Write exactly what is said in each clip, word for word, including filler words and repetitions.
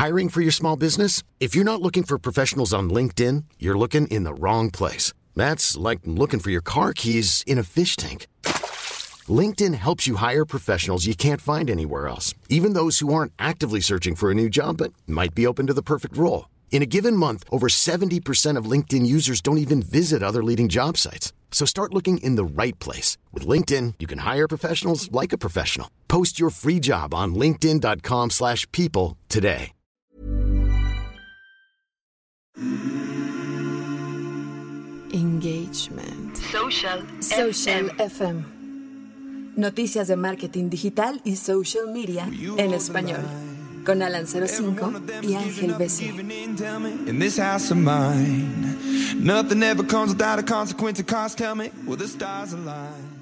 Hiring for your small business? If you're not looking for professionals on LinkedIn, you're looking in the wrong place. That's like looking for your car keys in a fish tank. LinkedIn helps you hire professionals you can't find anywhere else, even those who aren't actively searching for a new job but might be open to the perfect role. In a given month, over seventy percent of LinkedIn users don't even visit other leading job sites. So start looking in the right place. With LinkedIn, you can hire professionals like a professional. Post your free job on linkedin dot com slash people today. Engagement. Social. Social F M. Noticias de marketing digital y social media en español. Con Alan cero cinco y Ángel B C. In this house of mine, nothing ever comes without a consequence of cost. Tell me, will the stars align?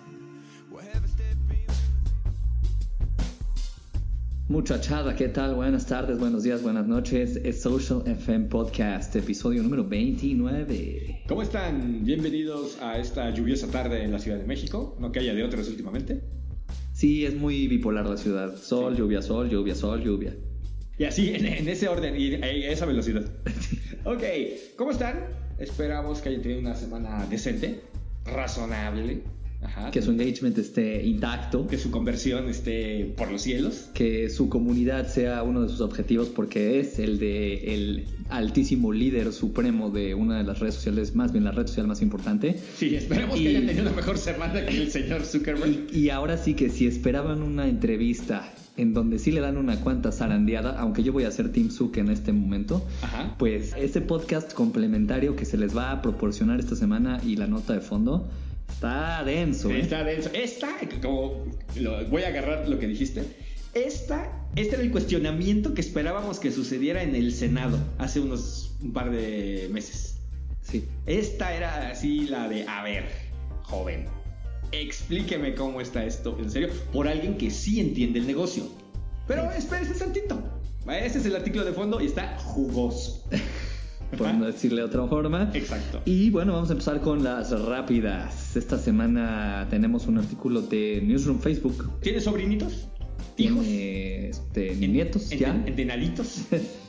Muchachada, ¿qué tal? Buenas tardes, buenos días, buenas noches. Es Social F M Podcast, episodio número veintinueve. ¿Cómo están? Bienvenidos a esta lluviosa tarde en la Ciudad de México. No que haya de otros últimamente. Sí, es muy bipolar la ciudad. Sol, sí. lluvia, sol, lluvia, sol, lluvia. Y así, en, en ese orden y a esa velocidad. Ok, ¿cómo están? Esperamos que hayan tenido una semana decente, razonable. Ajá. Que su engagement esté intacto. Que su conversión esté por los cielos. Que su comunidad sea uno de sus objetivos, porque es el de el altísimo líder supremo de una de las redes sociales, más bien la red social más importante. Sí, esperemos y, que hayan tenido una mejor semana que el señor Zuckerberg. Y, y ahora sí que si esperaban una entrevista en donde sí le dan una cuanta zarandeada, aunque yo voy a ser Team Zuck en este momento, ajá, pues este podcast complementario que se les va a proporcionar esta semana y la nota de fondo está denso, ¿eh? Está denso. Esta, como lo, voy a agarrar lo que dijiste. Esta, este era el cuestionamiento que esperábamos que sucediera en el Senado hace unos un par de meses. Sí. Esta era así la de, a ver, joven, explíqueme cómo está esto, en serio, por alguien que sí entiende el negocio. Pero espérese tantito. Este es el artículo de fondo y está jugoso. Por no decirle de otra forma. Exacto. Y bueno, vamos a empezar con las rápidas. Esta semana tenemos un artículo de Newsroom Facebook. ¿Tienes sobrinitos? ¿Hijos? Tiene este, nietos, en, ya. En, entenaditos.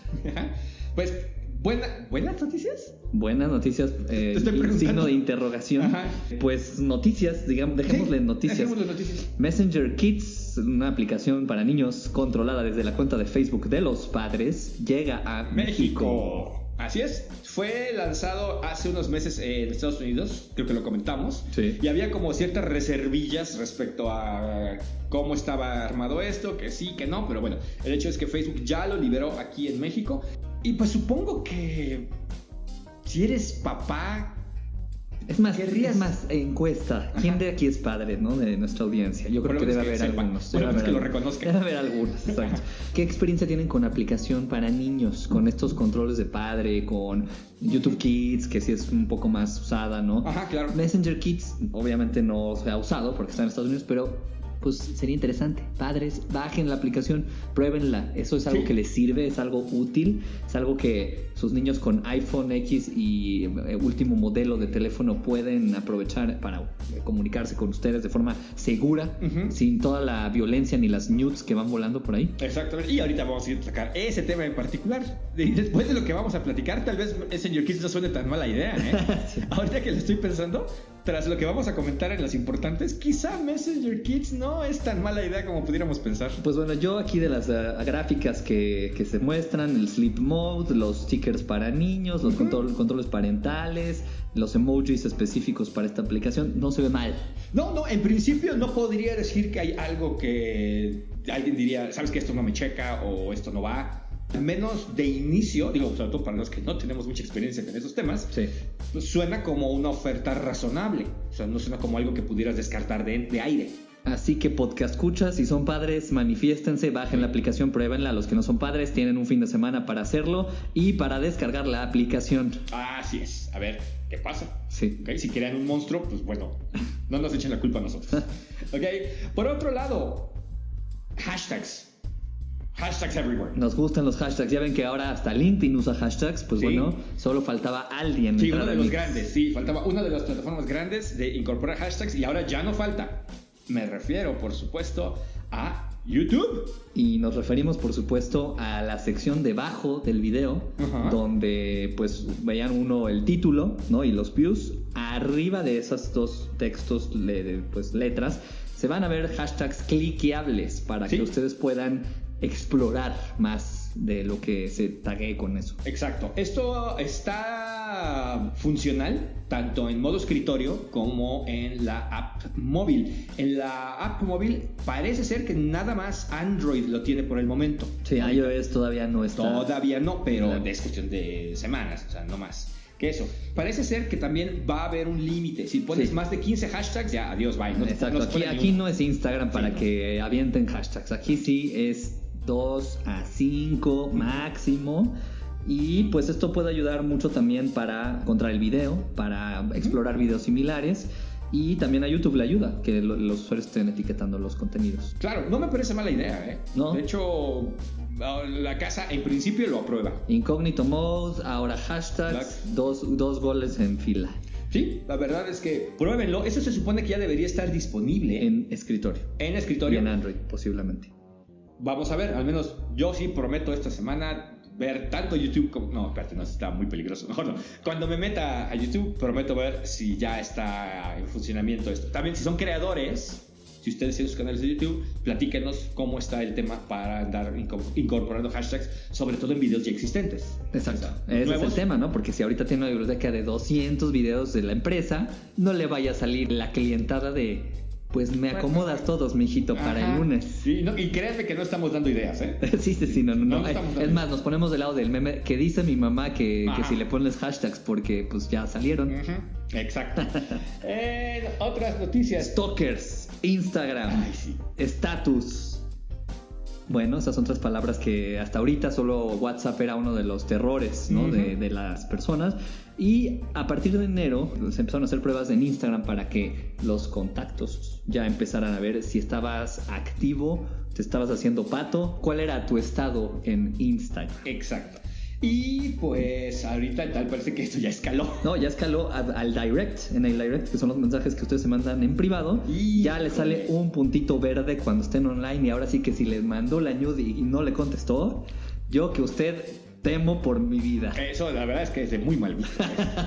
Pues, buena, ¿buenas noticias? Buenas noticias. Eh, signo de interrogación. Ajá. Pues noticias, digamos, dejémosle sí, noticias. Dejémosle noticias. Messenger Kids, una aplicación para niños controlada desde la cuenta de Facebook de los padres, llega a México. México. Así es, fue lanzado hace unos meses en Estados Unidos, creo que lo comentamos, sí. Y había como ciertas reservillas respecto a cómo estaba armado esto, que sí, que no, pero bueno, el hecho es que Facebook ya lo liberó aquí en México, y pues supongo que si eres papá... Es más, ¿querrías? es más, encuesta. ¿Quién de aquí es padre, no? De nuestra audiencia. Yo creo que debe haber algunos. Bueno, debe es que lo algunos. reconozca. Debe haber algunos, exacto. ¿Qué experiencia tienen con aplicación para niños? Con estos controles de padre, con YouTube Kids, que sí es un poco más usada, ¿no? Ajá, claro. Messenger Kids, obviamente no se ha usado porque está en Estados Unidos, pero pues sería interesante. Padres, bajen la aplicación, pruébenla. Eso es algo sí. que les sirve, es algo útil, es algo que sus niños con iPhone X y último modelo de teléfono pueden aprovechar para comunicarse con ustedes de forma segura, uh-huh. sin toda la violencia ni las nudes que van volando por ahí. Exactamente. Y ahorita vamos a ir a sacar ese tema en particular. Y después de lo que vamos a platicar, tal vez Messenger Kids no suene tan mala idea, ¿eh? Sí. Ahorita que lo estoy pensando, tras lo que vamos a comentar en las importantes, quizá Messenger Kids no es tan mala idea como pudiéramos pensar. Pues bueno, yo aquí de las uh, gráficas que, que se muestran, el sleep mode, los stickers para niños, los uh-huh. control, controles parentales, los emojis específicos para esta aplicación, no se ve mal. No, no, en principio no podría decir que hay algo que alguien diría, sabes que esto no me checa o esto no va. Al menos de inicio, digo, sobre todo para los que no tenemos mucha experiencia en esos temas, sí. pues suena como una oferta razonable. O sea, no suena como algo que pudieras descartar de, de aire. Así que podcast escuchas, si son padres, manifiéstense, bajen la aplicación, pruébenla. Los que no son padres tienen un fin de semana para hacerlo y para descargar la aplicación. Así es. A ver, ¿qué pasa? Sí. ¿Okay? Si crean un monstruo, pues bueno, no nos echen la culpa a nosotros. ¿Ok? Por otro lado, hashtags. Hashtags everywhere. Nos gustan los hashtags. Ya ven que ahora hasta LinkedIn usa hashtags. Pues sí. Bueno, solo faltaba alguien. Sí, uno de los grandes. Sí, faltaba una de las plataformas grandes de incorporar hashtags y ahora ya no falta. Me refiero, por supuesto, a YouTube. Y nos referimos, por supuesto, a la sección debajo del video, uh-huh. donde pues veían uno el título, ¿no? Y los views. Arriba de esos dos textos, le, pues letras, se van a ver hashtags cliqueables para ¿Sí? que ustedes puedan explorar más de lo que se taguee con eso. Exacto. Esto está funcional tanto en modo escritorio como en la app móvil. En la app móvil parece ser que nada más Android lo tiene por el momento. Sí, iOS todavía no está. Todavía no, pero claro. Es cuestión de semanas, o sea, no más que eso. Parece ser que también va a haber un límite. Si pones sí. más de quince hashtags, ya adiós, bye. No Exacto. No aquí aquí no es Instagram para sí, que no. avienten hashtags. Aquí sí es dos a cinco máximo. Y pues esto puede ayudar mucho también para contra el video, para explorar videos similares. Y también a YouTube le ayuda que lo, los usuarios estén etiquetando los contenidos. Claro, no me parece mala idea, ¿eh? ¿No? De hecho, la casa en principio lo aprueba. Incognito mode, ahora hashtags, dos, dos goles en fila. Sí, la verdad es que pruébenlo. Eso se supone que ya debería estar disponible en escritorio. En escritorio. Y en Android, posiblemente. Vamos a ver, al menos yo sí prometo esta semana ver tanto YouTube como... No, espérate, no, está muy peligroso. Mejor no. Cuando me meta a YouTube, prometo ver si ya está en funcionamiento esto. También, si son creadores, si ustedes tienen sus canales de YouTube, platíquenos cómo está el tema para andar incorporando hashtags, sobre todo en videos ya existentes. Exacto. O sea, ese nuevos. Es el tema, ¿no? Porque si ahorita tiene una biblioteca de doscientos videos de la empresa, no le vaya a salir la clientada de... Pues me acomodas todos, mijito, para Ajá. el lunes. Sí, no, y créanme que no estamos dando ideas, ¿eh? sí, sí, sí, no, no. no, no es, es más, nos ponemos del lado del meme que dice mi mamá que, que si le pones hashtags porque pues ya salieron. Ajá. Exacto. eh, otras noticias. Stalkers, Instagram, Ay, sí. Status. Bueno, esas son tres palabras que hasta ahorita solo WhatsApp era uno de los terrores, ¿no? Uh-huh. de, de las personas. Y a partir de enero se empezaron a hacer pruebas en Instagram para que los contactos ya empezaran a ver si estabas activo, te estabas haciendo pato, cuál era tu estado en Instagram. Exacto. Y pues ahorita tal parece que esto ya escaló. No, ya escaló a, al direct, en el direct, que son los mensajes que ustedes se mandan en privado. Y ya les sale un puntito verde cuando estén online. Y ahora sí que si les mandó la nude y, y no le contestó, yo que usted temo por mi vida. Eso la verdad es que es de muy mal visto.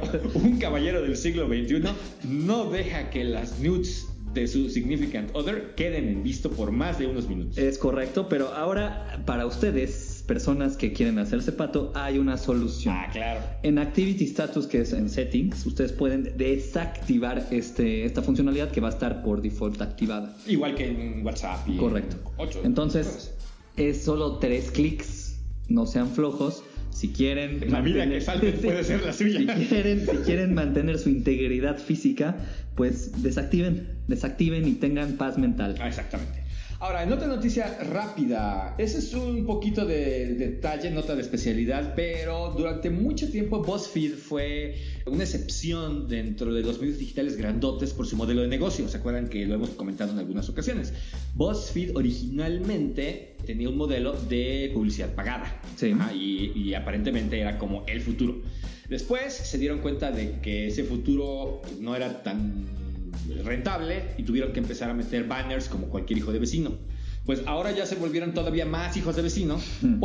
Un caballero del siglo veintiuno no deja que las nudes de su significant other queden en visto por más de unos minutos. Es correcto, pero ahora para ustedes, personas que quieren hacerse pato, hay una solución. Ah, claro. En Activity Status, que es en Settings, ustedes pueden desactivar este, esta funcionalidad que va a estar por default activada. Igual que en WhatsApp. Y correcto. En ocho, Entonces, es solo tres clics. No sean flojos. Si quieren la mantener, vida que falte puede ser la suya. Si quieren, si quieren mantener su integridad física, pues desactiven, desactiven y tengan paz mental. Ah, exactamente. Ahora, en otra noticia rápida, ese es un poquito de detalle, nota de especialidad, pero durante mucho tiempo BuzzFeed fue una excepción dentro de los medios digitales grandotes por su modelo de negocio. ¿Se acuerdan que lo hemos comentado en algunas ocasiones? BuzzFeed originalmente tenía un modelo de publicidad pagada. Sí. Ajá, y, y aparentemente era como el futuro. Después se dieron cuenta de que ese futuro no era tan rentable y tuvieron que empezar a meter banners como cualquier hijo de vecino. Pues ahora ya se volvieron todavía más hijos de vecino mm.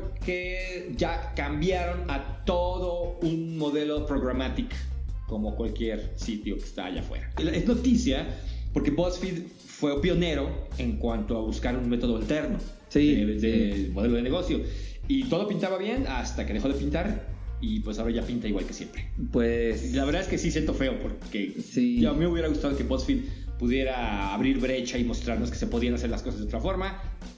porque ya cambiaron a todo un modelo programmatic como cualquier sitio que está allá afuera. Es noticia porque BuzzFeed fue pionero en cuanto a buscar un método alterno sí, de, de sí. modelo de negocio y todo pintaba bien hasta que dejó de pintar. Y pues ahora ya pinta igual que siempre. Pues la verdad es que sí siento feo porque sí. ya me hubiera gustado que BuzzFeed pudiera abrir brecha y mostrarnos que se podían hacer las cosas de otra forma.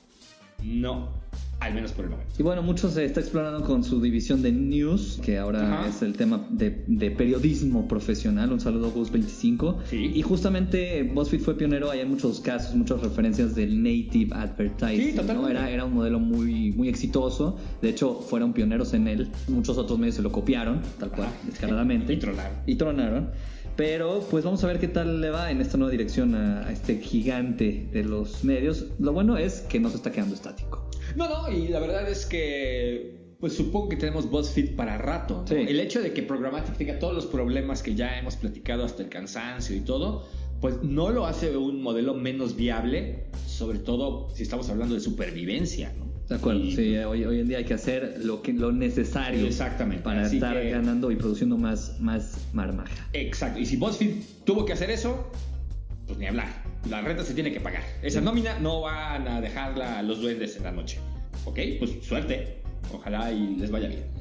No, al menos por el momento. Y bueno, mucho se está explorando con su división de news, que ahora Ajá. es el tema de, de periodismo profesional. Un saludo a Buzz veinticinco. Sí. Y justamente BuzzFeed fue pionero. Hay muchos casos, muchas referencias del native advertising. Sí, totalmente. ¿no? Era, era un modelo muy, muy exitoso. De hecho, fueron pioneros en él. Muchos otros medios se lo copiaron, tal cual, Ajá. descaradamente. Y tronaron. Y tronaron. Pero pues vamos a ver qué tal le va en esta nueva dirección a, a este gigante de los medios. Lo bueno es que no se está quedando estático. No, no, y la verdad es que pues supongo que tenemos BuzzFeed para rato, ¿no? Sí. El hecho de que Programmatic tenga todos los problemas que ya hemos platicado hasta el cansancio y todo, pues no lo hace un modelo menos viable, sobre todo si estamos hablando de supervivencia, ¿no? De acuerdo, y, sí, hoy, hoy en día hay que hacer lo, que, lo necesario exactamente, para así estar que, ganando y produciendo más, más marmaja. Exacto, y si BuzzFeed tuvo que hacer eso, pues ni hablar, la renta se tiene que pagar. Esa sí. nómina no van a dejarla a los duendes en la noche, ¿ok? Pues suerte, ojalá y les vaya bien.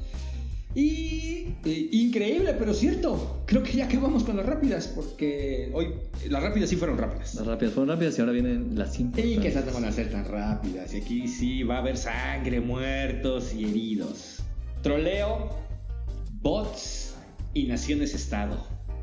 Y eh, increíble, pero cierto. Creo que ya acabamos con las rápidas, porque hoy las rápidas sí fueron rápidas. Las rápidas fueron rápidas y ahora vienen las importantes. Y que esas no van a ser tan rápidas. Y aquí sí va a haber sangre, muertos y heridos. Troleo, bots y naciones-estado.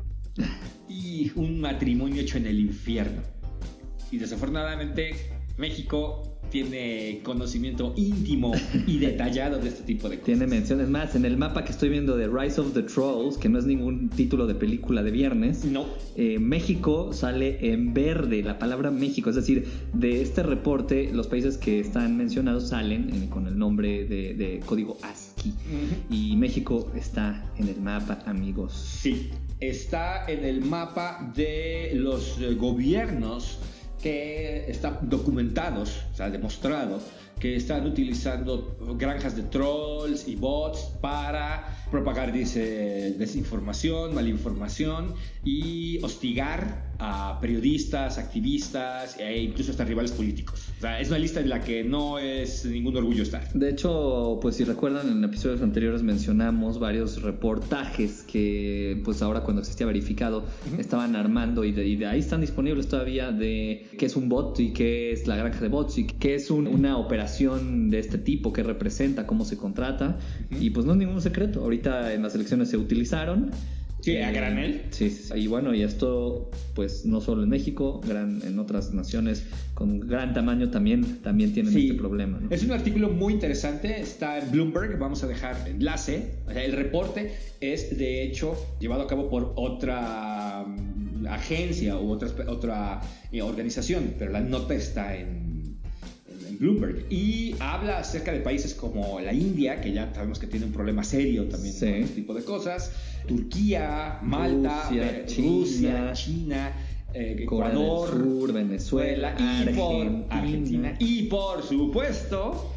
Y un matrimonio hecho en el infierno. Y desafortunadamente México tiene conocimiento íntimo y detallado de este tipo de cosas. Tiene menciones más. En el mapa que estoy viendo de Rise of the Trolls, que no es ningún título de película de viernes, no. eh, México sale en verde, la palabra México. Es decir, de este reporte, los países que están mencionados salen en, con el nombre de, de código ASCII. Uh-huh. Y México está en el mapa, amigos. Sí, está en el mapa de los eh, gobiernos que están documentados, o sea, demostrado, que están utilizando granjas de trolls y bots para propagar, dice, desinformación, malinformación y hostigar a periodistas, activistas e incluso hasta rivales políticos. O sea, es una lista en la que no es ningún orgullo estar. De hecho, pues si recuerdan, en episodios anteriores mencionamos varios reportajes que, pues ahora cuando existía verificado, uh-huh. estaban armando y de, y de ahí están disponibles todavía de qué es un bot y qué es la granja de bots y qué es un, una operación de este tipo, qué representa, cómo se contrata. Uh-huh. Y pues no es ningún secreto. Ahorita en las elecciones se utilizaron. Sí, a granel. Sí, sí, y bueno, y esto pues no solo en México, gran, en otras naciones con gran tamaño también, también tienen sí. este problema, ¿no? Es un artículo muy interesante, está en Bloomberg, vamos a dejar enlace. O sea, el reporte es de hecho llevado a cabo por otra um, agencia u otra, otra eh, organización, pero la nota está en Bloomberg y habla acerca de países como la India, que ya sabemos que tiene un problema serio también sí. con este tipo de cosas, Turquía, Malta, Rusia, Rusia China, China eh, Ecuador, Corea del Sur, Venezuela, y Argentina. Por, Argentina y por supuesto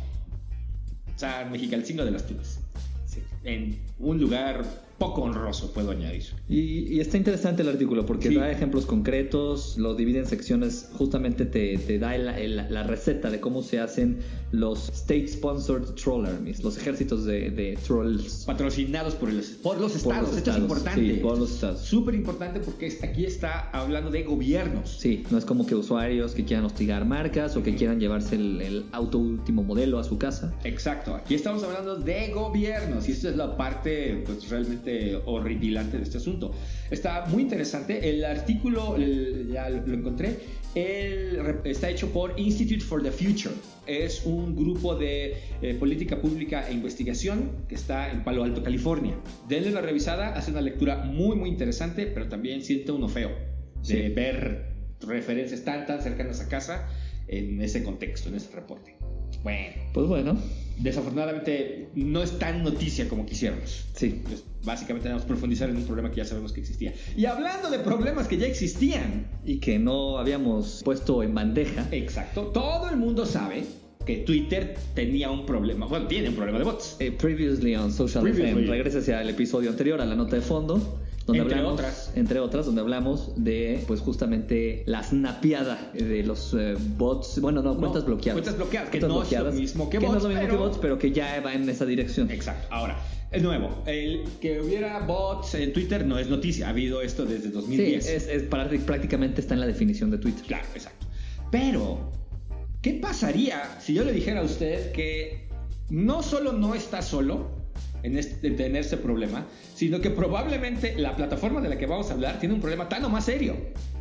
San Mexicalcingo de las Tunas, sí. en un lugar poco honroso, puedo añadir. Y, y está interesante el artículo porque sí. da ejemplos concretos, lo divide en secciones, justamente te, te da el, el, la receta de cómo se hacen los state-sponsored troll armies, los ejércitos de, de trolls. Patrocinados por, el, por los estados, por los esto estados, es importante. Sí, por los estados. Súper importante porque aquí está hablando de gobiernos. Sí, no es como que usuarios que quieran hostigar marcas o que quieran llevarse el, el auto último modelo a su casa. Exacto, aquí estamos hablando de gobiernos y esta es la parte pues realmente horripilante de este asunto. Está muy interesante. El artículo, el, ya lo encontré, el, está hecho por Institute for the Future. Es un grupo de eh, política pública e investigación que está en Palo Alto, California. Denle una revisada, hace una lectura muy muy interesante, pero también siente uno feo de sí. ver referencias tan tan cercanas a casa en ese contexto, en ese reporte. Bueno, pues bueno, desafortunadamente no es tan noticia como quisiéramos. Sí. Pues básicamente debemos profundizar en un problema que ya sabemos que existía. Y hablando de problemas que ya existían y que no habíamos puesto en bandeja. Exacto. Todo el mundo sabe que Twitter tenía un problema. Bueno, tiene un problema de bots. Eh, previously on Social previously. F M. Regresa hacia el episodio anterior, a la nota de fondo. Donde entre hablamos, otras entre otras, donde hablamos de pues justamente la snapeada de los uh, bots, bueno no, cuentas no, bloqueadas cuentas bloqueadas, que cuentas no bloqueadas, es lo mismo que, que bots, no es lo mismo pero... que bots, pero que ya va en esa dirección. Exacto. Ahora, el nuevo, el que hubiera bots en Twitter no es noticia, ha habido esto desde dos mil diez. Sí, es, es prácticamente está en la definición de Twitter. Claro, exacto. Pero ¿qué pasaría si yo le dijera a usted que no solo no está solo en, este, en tener ese problema, sino que probablemente la plataforma de la que vamos a hablar tiene un problema tan o más serio?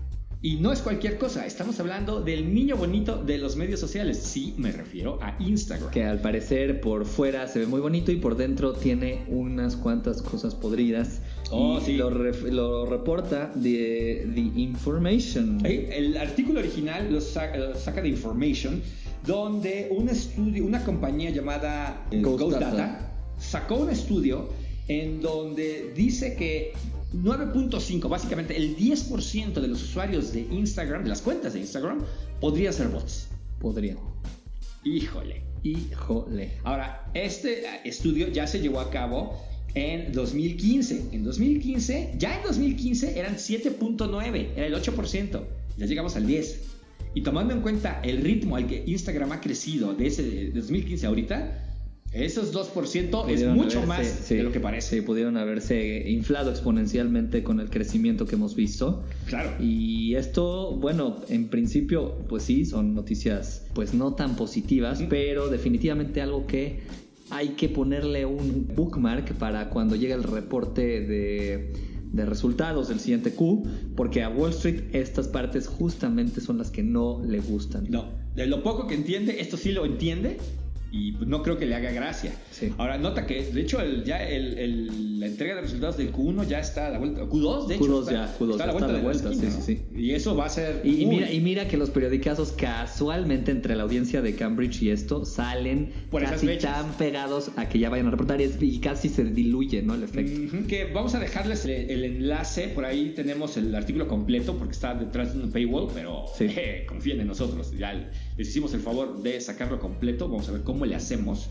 Y no es cualquier cosa, estamos hablando del niño bonito de los medios sociales. Sí, me refiero a Instagram. Que al parecer por fuera se ve muy bonito y por dentro tiene unas cuantas cosas podridas. Oh, y sí. lo, ref, lo reporta de The Information. El artículo original lo saca, lo saca de Information, donde un estudio, una compañía llamada eh, Ghost, Ghost Data. Data sacó un estudio en donde dice que nueve punto cinco, básicamente el diez por ciento de los usuarios de Instagram, de las cuentas de Instagram, podrían ser bots. Podrían. Híjole. Híjole. Ahora, este estudio ya se llevó a cabo en dos mil quince. En dos mil quince, ya en dos mil quince eran siete punto nueve, era el ocho por ciento. Ya llegamos al diez por ciento. Y tomando en cuenta el ritmo al que Instagram ha crecido de ese de dos mil quince a ahorita, esos dos por ciento es mucho haberse, más sí, de lo que parece. Sí, pudieron haberse inflado exponencialmente con el crecimiento que hemos visto. Claro. Y esto, bueno, en principio, pues sí, son noticias pues no tan positivas, mm. pero definitivamente algo que hay que ponerle un bookmark para cuando llegue el reporte de, de resultados del siguiente Q, porque a Wall Street estas partes justamente son las que no le gustan. No, de lo poco que entiende, esto sí lo entiende. Y pues no creo que le haga gracia. Sí. Ahora, nota que, de hecho, el, ya el, el, la entrega de resultados del Q uno ya está a la vuelta. Q dos, de hecho. Q dos está, ya, Q dos está a la vuelta. Está a la vuelta, de la esquina, sí, sí, sí. Y eso va a ser. Y, y, muy... mira, y mira que los periodicazos casualmente entre la audiencia de Cambridge y esto salen por casi tan pegados a que ya vayan a reportar y, es, y casi se diluye, ¿no? El efecto. Uh-huh, que vamos a dejarles el, el enlace. Por ahí tenemos el artículo completo porque está detrás de un paywall, pero sí. eh, confíen en nosotros. Ya les hicimos el favor de sacarlo completo. Vamos a ver cómo le hacemos.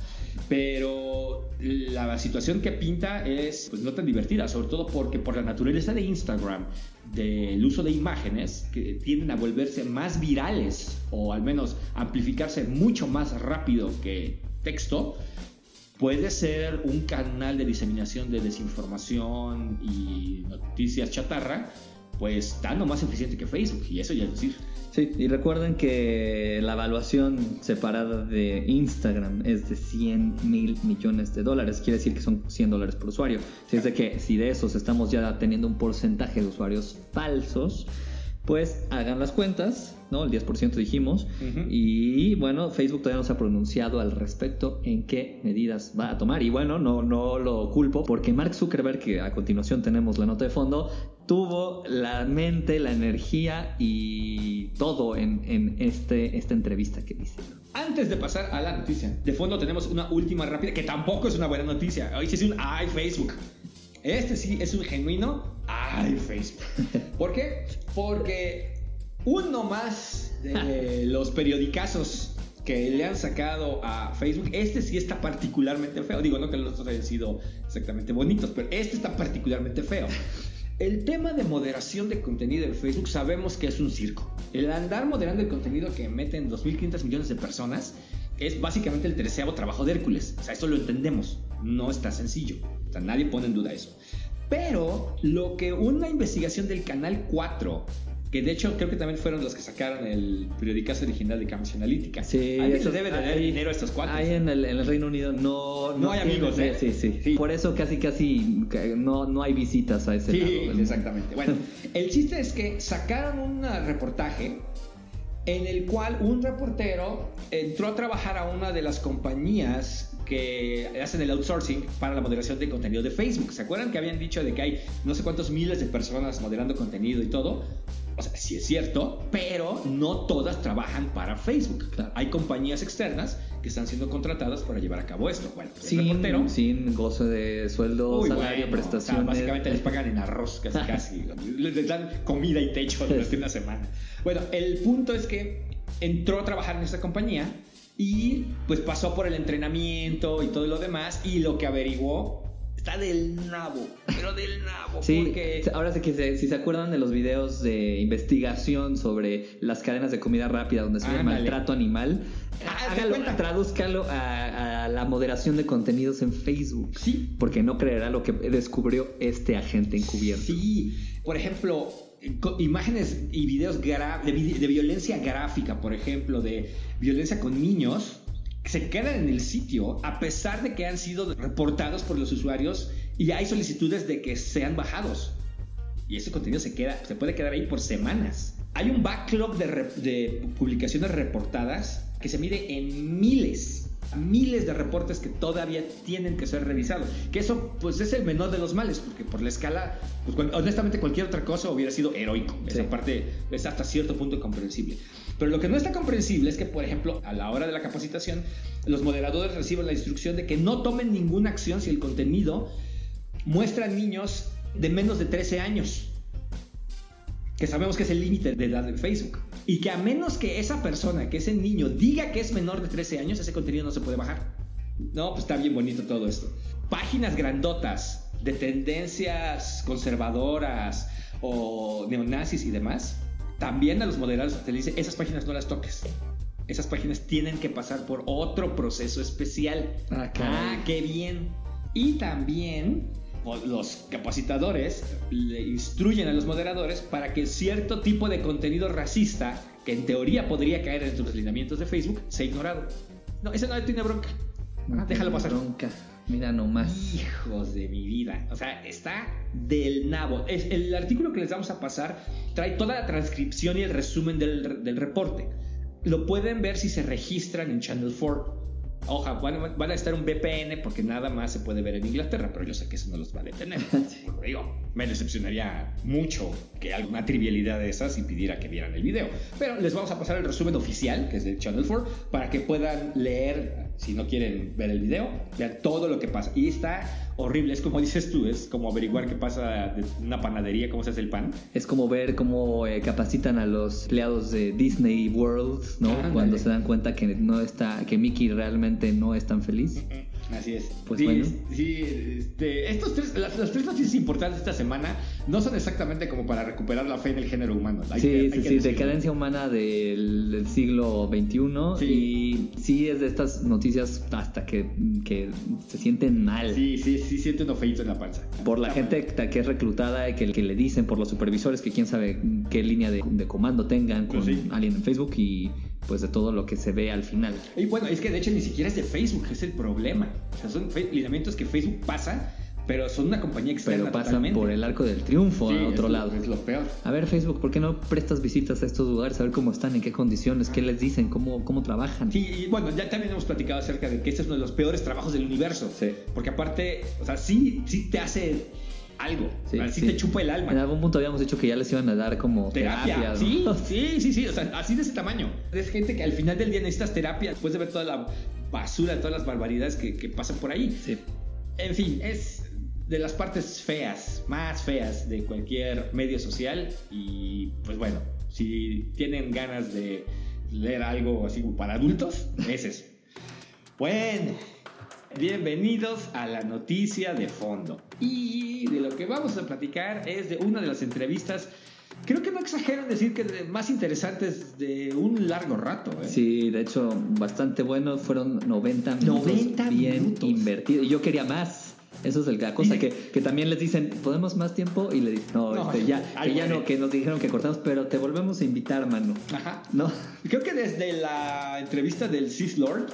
Pero la situación que pinta es pues no tan divertida, sobre todo porque por la naturaleza de Instagram, del uso de imágenes que tienden a volverse más virales o al menos amplificarse mucho más rápido que texto, puede ser un canal de diseminación de desinformación y noticias chatarra, pues tan o más eficiente que Facebook, y eso ya es decir. Sí, y recuerden que la evaluación separada de Instagram es de cien mil millones de dólares. Quiere decir que son cien dólares por usuario. Si es de que si de esos estamos ya teniendo un porcentaje de usuarios falsos, pues hagan las cuentas, ¿no? El diez por ciento dijimos. Uh-huh. Y bueno, Facebook todavía no se ha pronunciado al respecto en qué medidas va a tomar. Y bueno, no, no lo culpo porque Mark Zuckerberg, que a continuación tenemos la nota de fondo, tuvo la mente, la energía y todo en, en este, esta entrevista que dice. Antes de pasar a la noticia, de fondo tenemos una última rápida, que tampoco es una buena noticia. Hoy sí es un ay Facebook. Este sí es un genuino ay Facebook. ¿Por qué? Porque uno más de los periodicazos que le han sacado a Facebook, este sí está particularmente feo. Digo, no que los otros hayan sido exactamente bonitos, pero este está particularmente feo. El tema de moderación de contenido en Facebook sabemos que es un circo. El andar moderando el contenido que meten dos mil quinientos millones de personas es básicamente el treceavo trabajo de Hércules. O sea, eso lo entendemos. No está sencillo. O sea, nadie pone en duda eso. Pero lo que una investigación del Canal cuatro, que de hecho creo que también fueron los que sacaron el periodicazo original de Cambridge Analytica. Sí, alguien le debe de dar dinero a estos cuatro. Ahí en el, en el Reino Unido no, no, no hay amigos, ¿eh? Sí, sí, sí. Por eso casi casi no, no hay visitas a ese sí, lado. Sí, exactamente. Bueno, el chiste es que sacaron un reportaje en el cual un reportero entró a trabajar a una de las compañías que hacen el outsourcing para la moderación de contenido de Facebook. ¿Se acuerdan que habían dicho de que hay no sé cuántos miles de personas moderando contenido y todo? O sea, sí es cierto, pero no todas trabajan para Facebook. Claro. Hay compañías externas que están siendo contratadas para llevar a cabo esto. Bueno, pues sin, el reportero, sin goce de sueldo, Uy, salario, bueno, prestaciones. O sea, básicamente les pagan en arroz casi casi. Les dan comida y techo durante una semana. Bueno, el punto es que entró a trabajar en esta compañía y pues pasó por el entrenamiento y todo lo demás, y lo que averiguó está del nabo, pero del nabo. Sí, porque... ahora sí que se, si se acuerdan de los videos de investigación sobre las cadenas de comida rápida donde se ve el maltrato animal, ah, hágalo, tradúzcalo a, a la moderación de contenidos en Facebook. Sí. Porque no creerá lo que descubrió este agente encubierto. Sí, por ejemplo, imágenes y videos gra- de, de violencia gráfica, por ejemplo, de violencia con niños, se quedan en el sitio a pesar de que han sido reportados por los usuarios y hay solicitudes de que sean bajados. Y ese contenido se queda, se puede quedar ahí por semanas. Hay un backlog de, re- de publicaciones reportadas que se mide en miles. Miles de reportes que todavía tienen que ser revisados. Que eso pues es el menor de los males, porque por la escala, pues honestamente cualquier otra cosa hubiera sido heroico. Sí. Esa parte es hasta cierto punto comprensible. Pero lo que no está comprensible es que, por ejemplo, a la hora de la capacitación, los moderadores reciben la instrucción de que no tomen ninguna acción si el contenido muestran niños de menos de trece años, que sabemos que es el límite de edad de Facebook, y que a menos que esa persona, que ese niño diga que es menor de trece años, ese contenido no se puede bajar. No, pues está bien bonito todo esto. Páginas grandotas de tendencias conservadoras o neonazis y demás, también a los moderadores se les dice, esas páginas no las toques. Esas páginas tienen que pasar por otro proceso especial. Ah, ah qué bien. Y también los capacitadores le instruyen a los moderadores para que cierto tipo de contenido racista, que en teoría podría caer entre los lineamientos de Facebook, sea ignorado. No, ese no tiene bronca. No, déjalo pasar. Bronca. Mira nomás. Hijos de mi vida. O sea, está del nabo. Es, el artículo que les vamos a pasar trae toda la transcripción y el resumen del, del reporte. Lo pueden ver si se registran en Channel cuatro. Oja, van, van a estar un V P N porque nada más se puede ver en Inglaterra, pero yo sé que eso no los va a detener. Sí. Digo, me decepcionaría mucho que alguna trivialidad de esas impidiera que vieran el video. Pero les vamos a pasar el resumen oficial, que es de Channel cuatro, para que puedan leer, si no quieren ver el video, vean todo lo que pasa. Y está horrible, es como dices tú, es como averiguar qué pasa de una panadería, cómo se hace el pan. Es como ver cómo eh, capacitan a los empleados de Disney World, ¿no? Ah, cuando se dan cuenta que no está, que Mickey realmente no es tan feliz. Así es. Pues sí, bueno. Sí, este, estos tres, las, las tres noticias importantes de esta semana no son exactamente como para recuperar la fe en el género humano. Hay sí, que, sí, sí, decadencia humana del, del siglo veintiuno. Sí. Y sí es de estas noticias hasta que, que se sienten mal. Sí, sí, sí, siente un feíto en la panza. Por la Está gente mal. que es reclutada y que, que le dicen, por los supervisores, que quién sabe qué línea de, de comando tengan con pues sí. alguien en Facebook y pues de todo lo que se ve al final. Y bueno, es que de hecho ni siquiera es de Facebook, es el problema. O sea, son lineamientos que Facebook pasa, pero son una compañía externa. Pero pasan totalmente. por el arco del triunfo sí, a otro es lado. Lo, es lo peor. A ver, Facebook, ¿por qué no prestas visitas a estos lugares? A ver cómo están, en qué condiciones, qué les dicen, cómo, cómo trabajan. Sí, y bueno, ya también hemos platicado acerca de que este es uno de los peores trabajos del universo. Sí. Porque aparte, o sea, sí, sí te hace algo, sí, así sí. te chupa el alma. En algún punto habíamos dicho que ya les iban a dar como terapia, terapia, ¿no? sí, sí, sí, sí, o sea, así de ese tamaño. Es gente que al final del día necesitas terapia después de ver toda la basura, todas las barbaridades que, que pasan por ahí. Sí. En fin, es de las partes feas, más feas de cualquier medio social. Y pues bueno, si tienen ganas de leer algo así para adultos, es eso. Bueno, bienvenidos a la noticia de fondo. Y de lo que vamos a platicar es de una de las entrevistas, creo que no exagero en decir que de más interesantes de un largo rato, ¿eh? Sí, de hecho, bastante bueno. Fueron noventa minutos noventa bien minutos. invertidos. Y yo quería más. Eso es la cosa, que, que también les dicen, ¿podemos más tiempo? Y le dicen, no, no este, ya, que ya no, que nos dijeron que cortamos, pero te volvemos a invitar, mano. Ajá. No. Creo que desde la entrevista del Sith Lord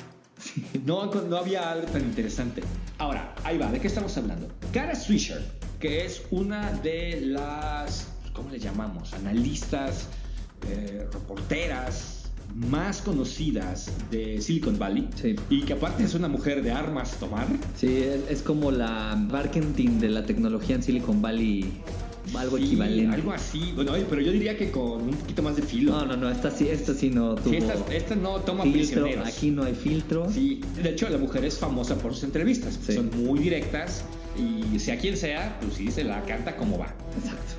no, no había algo tan interesante. Ahora, ahí va, ¿de qué estamos hablando? Kara Swisher, que es una de las, ¿cómo le llamamos? Analistas, eh, reporteras más conocidas de Silicon Valley. Sí. Y que aparte es una mujer de armas tomar. Sí, es, es como la marketing de la tecnología en Silicon Valley. Algo sí, equivalente. Algo así. Bueno, pero yo diría que con un poquito más de filo. No, no, no. Esta sí, esta sí no tuvo sí, esta, esta no toma filtro, prisioneros. Aquí no hay filtro. Sí, de hecho la mujer es famosa por sus entrevistas. Sí. Son muy directas y sea quien sea, pues sí, se la canta como va. Exacto.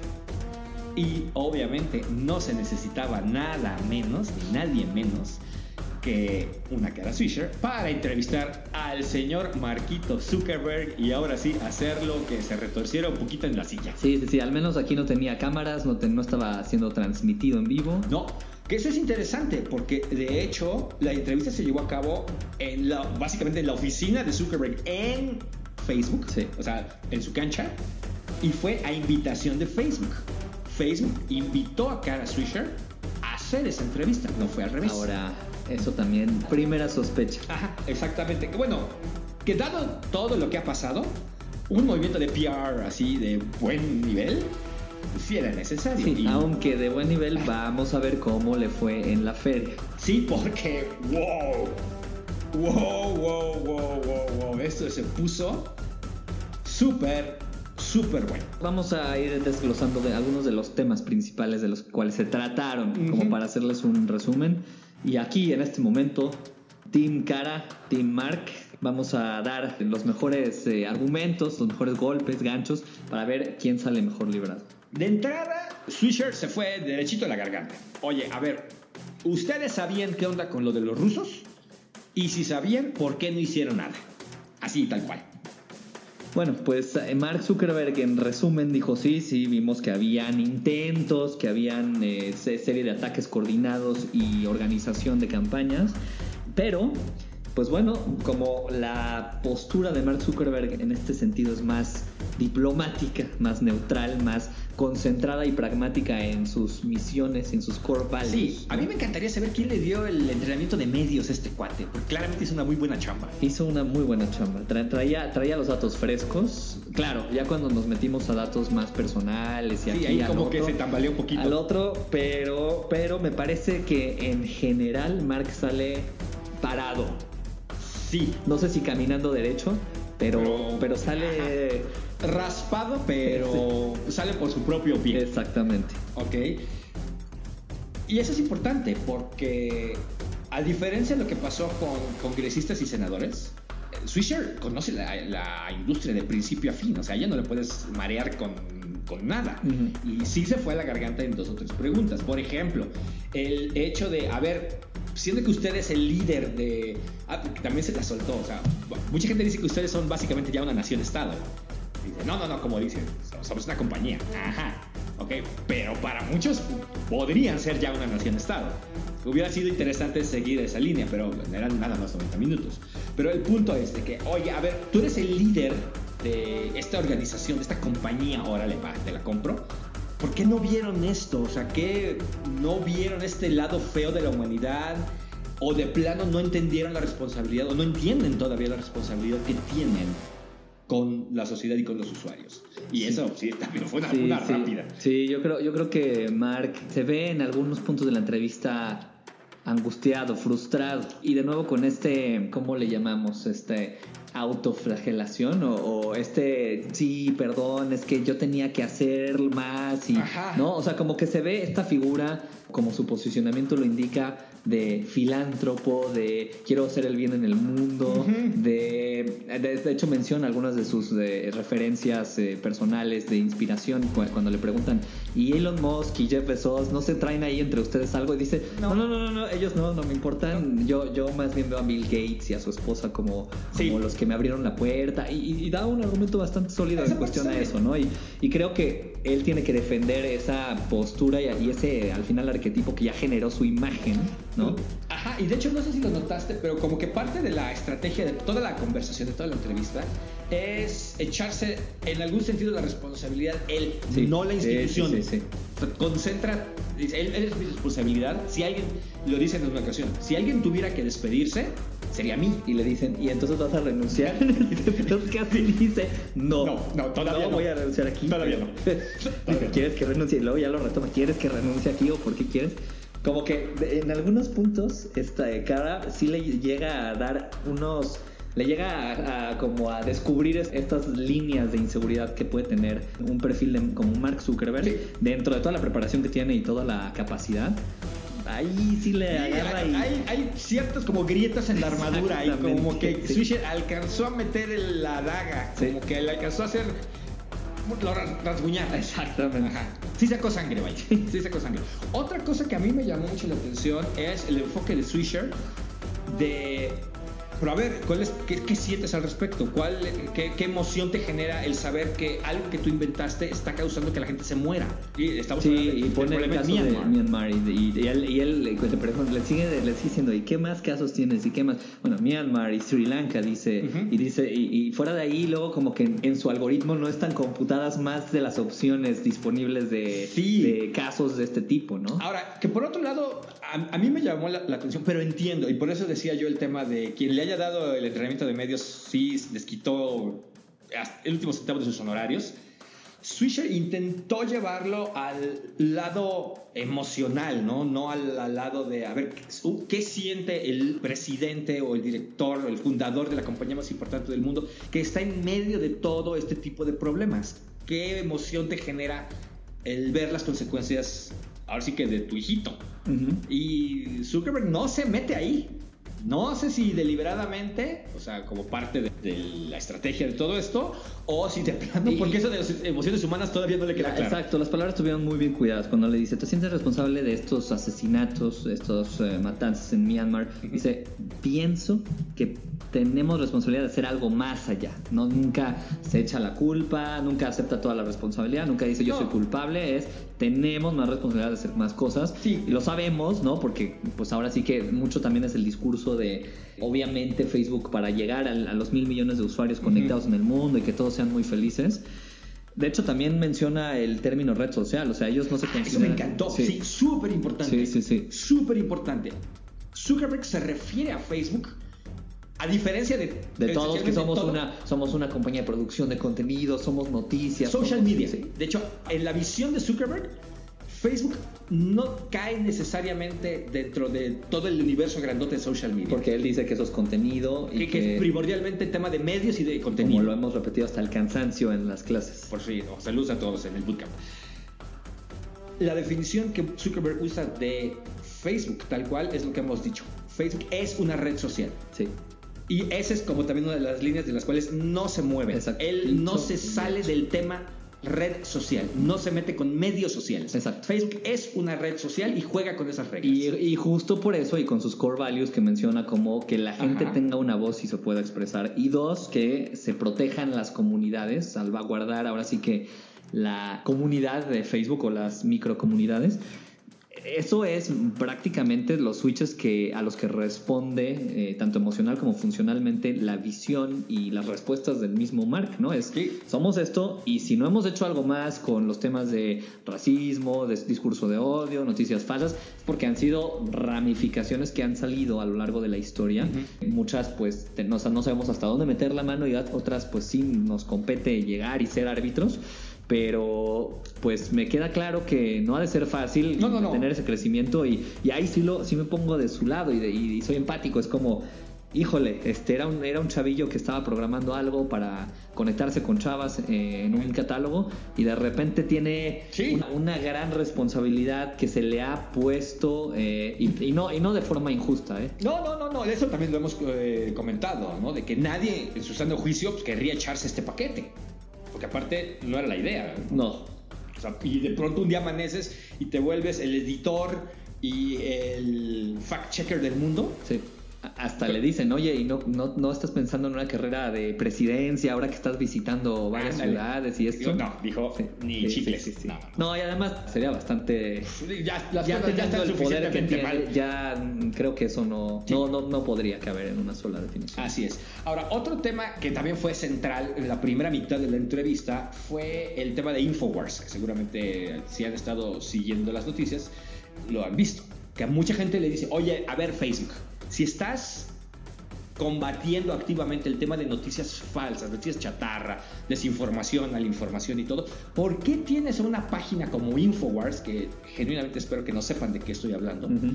Y obviamente no se necesitaba nada menos, ni nadie menos que una Kara Swisher para entrevistar al señor Marquito Zuckerberg y ahora sí hacerlo que se retorciera un poquito en la silla. Sí, sí, sí, al menos aquí no tenía cámaras, no, te, no estaba siendo transmitido en vivo. No, que eso es interesante porque de hecho la entrevista se llevó a cabo en la, básicamente en la oficina de Zuckerberg en Facebook, sí. O sea, en su cancha, y fue a invitación de Facebook. Facebook invitó a Kara Swisher a hacer esa entrevista, no fue al revés. Ahora, eso también, primera sospecha. Ajá, exactamente. Bueno, que dado todo lo que ha pasado, un movimiento de P R así de buen nivel, sí era necesario. Sí, y... aunque de buen nivel, vamos a ver cómo le fue en la feria. Sí, porque, wow, wow, wow, wow, wow, wow, esto se puso súper... súper bueno. Vamos a ir desglosando de algunos de los temas principales de los cuales se trataron, uh-huh. como para hacerles un resumen. Y aquí, en este momento, Team Kara, Team Mark, Vamos a dar los mejores eh, argumentos, los mejores golpes, ganchos, para ver quién sale mejor librado. De entrada, Swisher se fue derechito a la garganta. Oye, a ver, ¿ustedes sabían qué onda con lo de los rusos? Y si sabían, ¿por qué no hicieron nada? Así, tal cual. Bueno, pues Mark Zuckerberg en resumen dijo sí, sí, vimos que habían intentos, que habían eh, serie de ataques coordinados y organización de campañas, pero pues bueno, como la postura de Mark Zuckerberg en este sentido es más diplomática, más neutral, más concentrada y pragmática en sus misiones, en sus core values. Sí, a mí me encantaría saber quién le dio el entrenamiento de medios a este cuate, porque claramente hizo una muy buena chamba. Hizo una muy buena chamba, Tra- traía, traía los datos frescos. Claro, ya cuando nos metimos a datos más personales y sí, aquí ahí al como otro, que se tambaleó un poquito. Al otro, pero, pero me parece que en general Mark sale parado. Sí. No sé si caminando derecho, pero, pero, pero sale... Ajá. Raspado, pero sí. Sale por su propio pie. Exactamente. Ok. Y eso es importante porque, a diferencia de lo que pasó con congresistas y senadores, Swisher conoce la, la industria de principio a fin. O sea, ya no le puedes marear con, con nada. Uh-huh. Y sí se fue a la garganta en dos o tres preguntas. Por ejemplo, el hecho de, a ver, siendo que usted es el líder de... Ah, también se la soltó. O sea, mucha gente dice que ustedes son básicamente ya una nación-estado. Dice, no, no, no, como dicen, somos una compañía. Ajá, ok, pero para muchos podrían ser ya una nación-estado. Hubiera sido interesante seguir esa línea, pero eran nada más noventa minutos. Pero el punto es de que, oye, a ver, tú eres el líder de esta organización, de esta compañía, órale, va, te la compro. ¿Por qué no vieron esto? O sea, ¿qué no vieron este lado feo de la humanidad? ¿O de plano no entendieron la responsabilidad, o no entienden todavía la responsabilidad que tienen con la sociedad y con los usuarios? Y sí. Eso sí, también fue una, sí, una sí. rápida. Sí, yo creo, yo creo que Mark se ve en algunos puntos de la entrevista angustiado, frustrado, y de nuevo con este, ¿cómo le llamamos? Este autoflagelación o, o este, sí, perdón, es que yo tenía que hacer más y, Ajá. ¿no? O sea, como que se ve esta figura, como su posicionamiento lo indica, de filántropo, de quiero hacer el bien en el mundo, uh-huh. de, de de hecho menciona algunas de sus de, referencias eh, personales de inspiración cu- cuando le preguntan, ¿y Elon Musk y Jeff Bezos no se traen ahí entre ustedes algo? Y dice, no, no, no, no, no ellos no, no me importan, no. yo yo más bien veo a Bill Gates y a su esposa como, sí. como los que me abrieron la puerta, y, y da un argumento bastante sólido en cuestión a eso, ¿no? Y, y creo que él tiene que defender esa postura y, y ese, al final, arquetipo que ya generó su imagen, ¿no? Ajá, y de hecho no sé si lo notaste, pero como que parte de la estrategia de toda la conversación, de toda la entrevista, es echarse en algún sentido la responsabilidad él, sí, no la institución. Sí, sí, sí, sí. O sea, concentra, dice, él, él es mi responsabilidad. Si alguien, lo dice en una ocasión, si alguien tuviera que despedirse, sería a mí. Y le dicen, ¿y entonces vas a renunciar? Pero casi dice, no, no, no, todavía no, no voy a renunciar aquí. Todavía no. Dice, ¿quieres que renuncie? Y luego ya lo retoma, ¿quieres que renuncie aquí o por qué quieres? Como que en algunos puntos esta cara sí le llega a dar unos... Le llega a, a como a descubrir estas líneas de inseguridad que puede tener un perfil de, como Mark Zuckerberg, sí. dentro de toda la preparación que tiene y toda la capacidad. Ahí sí le sí, agarra hay, y... hay, hay ciertas como grietas en la armadura y como que sí. Swisher alcanzó a meter la daga, sí. como que le alcanzó a hacer... lo rasguñar. Exactamente. Ajá. Sí sacó sangre, vaya. Sí sacó sangre. Otra cosa que a mí me llamó mucho la atención es el enfoque de Swisher de... Pero a ver, ¿cuál es, qué, qué sientes al respecto? ¿Cuál, qué, ¿Qué emoción te genera el saber que algo que tú inventaste está causando que la gente se muera? Y estamos sí, hablando de, y pone el caso Myanmar. de Myanmar y, y, y él, y él por ejemplo, le sigue, le sigue diciendo, ¿y qué más casos tienes? ¿Y qué más? Bueno, Myanmar y Sri Lanka, dice, uh-huh. y dice, y, y fuera de ahí, luego como que en, en su algoritmo no están computadas más de las opciones disponibles de, sí. de casos de este tipo, ¿no? Ahora, que por otro lado, a, a mí me llamó la, la atención, pero entiendo, y por eso decía yo el tema de quien le haya dado el entrenamiento de medios, sí les quitó el último centavo de sus honorarios. Swisher intentó llevarlo al lado emocional, ¿no? No al, al lado de, a ver, ¿qué siente el presidente o el director o el fundador de la compañía más importante del mundo que está en medio de todo este tipo de problemas? ¿Qué emoción te genera el ver las consecuencias, ahora sí que de tu hijito? Uh-huh. Y Zuckerberg no se mete ahí. No sé si deliberadamente, o sea, como parte de, de la estrategia de todo esto, o si de plano, Y- porque eso de las emociones humanas todavía no le queda La- claro. Exacto, las palabras estuvieron muy bien cuidadas. Cuando le dice, ¿te sientes responsable de estos asesinatos, de estos eh, matanzas en Myanmar? Dice, pienso que tenemos responsabilidad de hacer algo más allá. No, nunca se echa la culpa, nunca acepta toda la responsabilidad, nunca dice yo No. soy culpable, es tenemos más responsabilidad de hacer más cosas. Sí. Y lo sabemos, ¿no? Porque pues ahora sí que mucho también es el discurso de, obviamente, Facebook para llegar al- a, los mil millones de usuarios conectados en el mundo y que todos sean muy felices. De hecho, también menciona el término red social, o sea, ellos no se Ah, eso consideran... me encantó, sí, súper importante. Sí, sí, sí. Súper importante. Zuckerberg se refiere a Facebook, a diferencia de... De todos que esencialmente somos todo, una somos una compañía de producción de contenido, somos noticias. social somos- media. sí. De hecho, en la visión de Zuckerberg, Facebook no cae necesariamente dentro de todo el universo grandote de social media. Porque él dice que eso es contenido y que, que, que es primordialmente tema de medios y de contenido. como lo hemos repetido hasta el cansancio en las clases. Por fin, oh, saludos a todos en el bootcamp. La definición que Zuckerberg usa de Facebook, tal cual, es lo que hemos dicho. Facebook es una red social. Sí. Y esa es como también una de las líneas de las cuales no se mueve. Exacto. Él no Dicho se y sale hecho. del tema red social, no se mete con medios sociales. Exacto. Facebook es una red social y juega con esas reglas. Y, y justo por eso, y con sus core values que menciona, como que la gente Ajá. tenga una voz y se pueda expresar. Y dos, que se protejan las comunidades, salvaguardar ahora sí que la comunidad de Facebook o las microcomunidades. Eso es prácticamente los switches que, a los que responde, eh, tanto emocional como funcionalmente, la visión y las respuestas del mismo Mark, ¿no? Es, Sí. somos esto, y si no hemos hecho algo más con los temas de racismo, de discurso de odio, noticias falsas, es porque han sido ramificaciones que han salido a lo largo de la historia. Ujú. Muchas, pues, te- no, no sabemos hasta dónde meter la mano, y otras, pues, sí nos compete llegar y ser árbitros. Pero pues me queda claro que no ha de ser fácil No, no, no. tener ese crecimiento, y, y ahí sí lo sí me pongo de su lado y, de- y soy empático. Es como, híjole, este era un, era un chavillo que estaba programando algo para conectarse con chavas eh, en un catálogo, y de repente tiene Sí. una, una gran responsabilidad que se le ha puesto, eh, y, y no y no de forma injusta, ¿eh? No, no, no, no, eso también lo hemos eh, comentado, ¿no? De que nadie en su sano juicio pues, querría echarse este paquete. Porque aparte no era la idea. No. O sea, y de pronto un día amaneces y te vuelves el editor y el fact-checker del mundo. Sí. Hasta le dicen, oye, ¿y no, no, no estás pensando en una carrera de presidencia ahora que estás visitando varias Ándale. ciudades y esto? Digo, no, dijo, Sí, ni sí, chicles. sí, sí, sí. No. No, y además sería bastante... Ya, las Ya cosas ya teniendo están el poder que suficientemente tiene, mal. ya mm, creo que eso no, Sí. no, no, no podría caber en una sola definición. Así es. Ahora, otro tema que también fue central en la primera mitad de la entrevista fue el tema de Infowars, que seguramente si han estado siguiendo las noticias lo han visto. Que a mucha gente le dice, oye, a ver Facebook, si estás combatiendo activamente el tema de noticias falsas, noticias chatarra, desinformación, malinformación y todo, ¿por qué tienes una página como Infowars, que genuinamente espero que no sepan de qué estoy hablando, Ujú.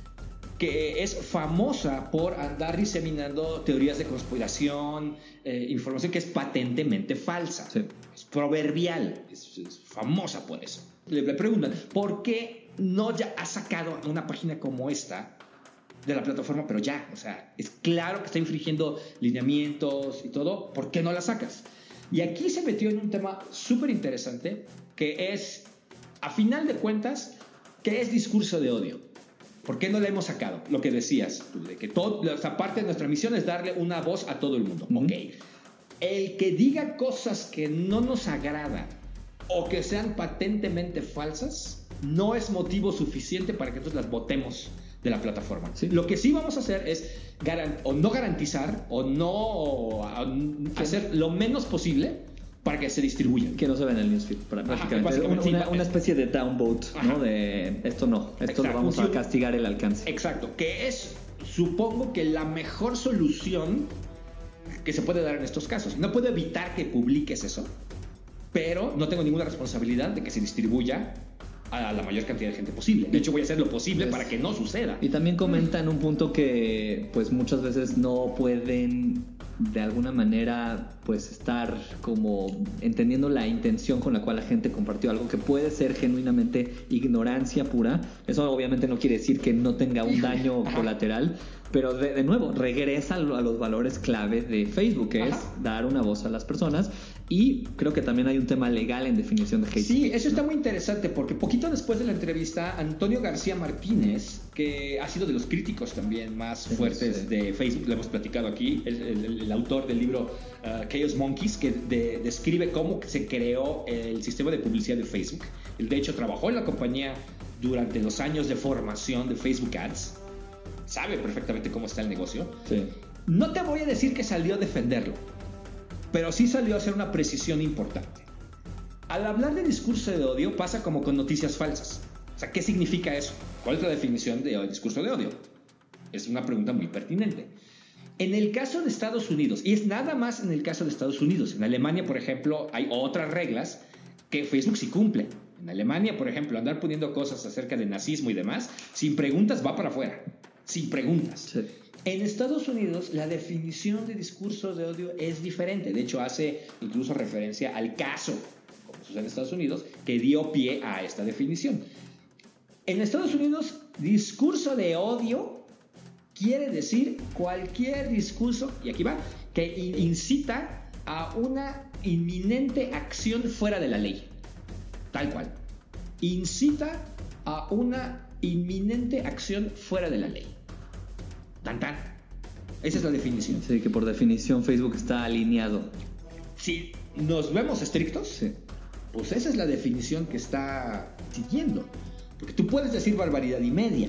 que es famosa por andar diseminando teorías de conspiración, eh, información que es patentemente falsa, Sí. es proverbial, es, es famosa por eso? Le, le preguntan, ¿por qué no ya ha sacado una página como esta de la plataforma? Pero ya, o sea, es claro que está infringiendo lineamientos y todo, ¿por qué no la sacas? Y aquí se metió en un tema súper interesante, que es, a final de cuentas, ¿qué es discurso de odio? ¿Por qué no la hemos sacado? Lo que decías tú, de que todo, o sea, parte de nuestra misión es darle una voz a todo el mundo. Ujú. Ok. El que diga cosas que no nos agradan o que sean patentemente falsas no es motivo suficiente para que entonces las votemos de la plataforma. Sí. Lo que sí vamos a hacer es garan- o no garantizar o no a- hacer lo menos posible para que se distribuyan. Que no se ve en el newsfeed, pra- prácticamente. básicamente, una, sí, una especie de downvote, Ajá. ¿no? De esto no, esto Exacto. lo vamos a Funciona. castigar el alcance. Exacto, que es, supongo que la mejor solución que se puede dar en estos casos. No puedo evitar que publiques eso, pero no tengo ninguna responsabilidad de que se distribuya a la mayor cantidad de gente posible. De hecho, voy a hacer lo posible para que no suceda. Y también comentan un punto que pues muchas veces no pueden de alguna manera pues estar como entendiendo la intención con la cual la gente compartió algo, que puede ser genuinamente ignorancia pura. Eso obviamente no quiere decir que no tenga un daño Ajá. colateral, Pero de, de nuevo, regresa a los valores clave de Facebook, que Ajá. es dar una voz a las personas. Y creo que también hay un tema legal en definición de hate Sí, speech, eso ¿no? está muy interesante porque poquito después de la entrevista, Antonio García Martínez, que ha sido de los críticos también más sí, fuertes sí. de Facebook, lo hemos platicado aquí, el, el, el autor del libro uh, Chaos Monkeys, que de, describe cómo se creó el sistema de publicidad de Facebook. Él de hecho trabajó en la compañía durante los años de formación de Facebook Ads, sabe perfectamente cómo está el negocio. Sí. No te voy a decir que salió a defenderlo, pero sí salió a hacer una precisión importante. Al hablar de discurso de odio pasa como con noticias falsas. O sea, ¿qué significa eso? ¿Cuál es la definición de discurso de odio? Es una pregunta muy pertinente. En el caso de Estados Unidos, y es nada más en el caso de Estados Unidos, en Alemania, por ejemplo, hay otras reglas que Facebook sí cumple. En Alemania, por ejemplo, andar poniendo cosas acerca de nazismo y demás, sin preguntas va para afuera. Sin preguntas. Sí. En Estados Unidos la definición de discurso de odio es diferente. De hecho hace incluso referencia al caso, como sucede en Estados Unidos, que dio pie a esta definición. En Estados Unidos, discurso de odio quiere decir cualquier discurso, y aquí va, que incita a una inminente acción fuera de la ley. Tal cual. Incita a una inminente acción fuera de la ley. Tan tan. Esa es la definición. Sí, que por definición Facebook está alineado. Si nos vemos estrictos, sí. pues esa es la definición que está siguiendo. Porque tú puedes decir barbaridad y media,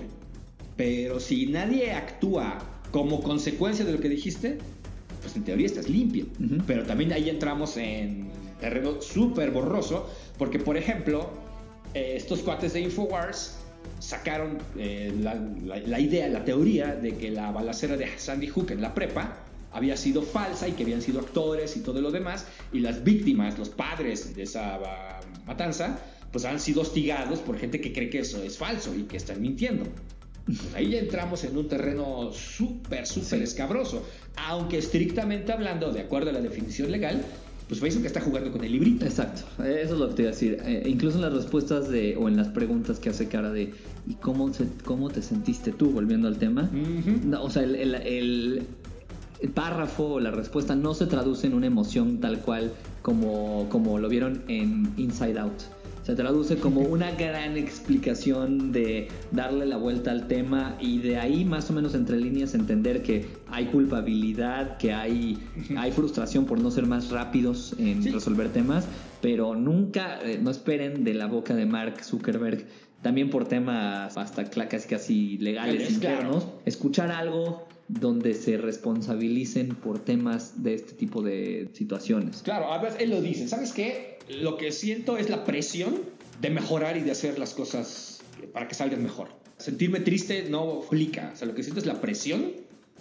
pero si nadie actúa como consecuencia de lo que dijiste, pues en teoría estás limpio. Uh-huh. Pero también ahí entramos en terreno súper borroso, porque por ejemplo, eh, estos cuates de InfoWars sacaron eh, la, la, la idea, la teoría de que la balacera de Sandy Hook en la prepa había sido falsa y que habían sido actores y todo lo demás, y las víctimas, los padres de esa uh, matanza, pues han sido hostigados por gente que cree que eso es falso y que están mintiendo. Pues ahí ya entramos en un terreno súper, súper sí. escabroso, aunque estrictamente hablando, de acuerdo a la definición legal, pues Facebook está jugando con el librito. Exacto, eso es lo que te iba a decir. Eh, incluso en las respuestas de, o en las preguntas que hace cara de ¿y cómo, se, cómo te sentiste tú? Volviendo al tema. Uh-huh. No, o sea, el, el, el, el párrafo o la respuesta no se traduce en una emoción tal cual como, como lo vieron en Inside Out. Se traduce como una gran explicación de darle la vuelta al tema y de ahí más o menos entre líneas entender que hay culpabilidad, que hay, hay frustración por no ser más rápidos en sí. resolver temas, pero nunca, eh, no esperen de la boca de Mark Zuckerberg, también por temas hasta casi casi legales es internos, claro. escuchar algo donde se responsabilicen por temas de este tipo de situaciones. Claro, a ver, él lo dice, ¿sabes qué? Lo que siento es la presión de mejorar y de hacer las cosas para que salgan mejor. Sentirme triste no aplica, o sea, lo que siento es la presión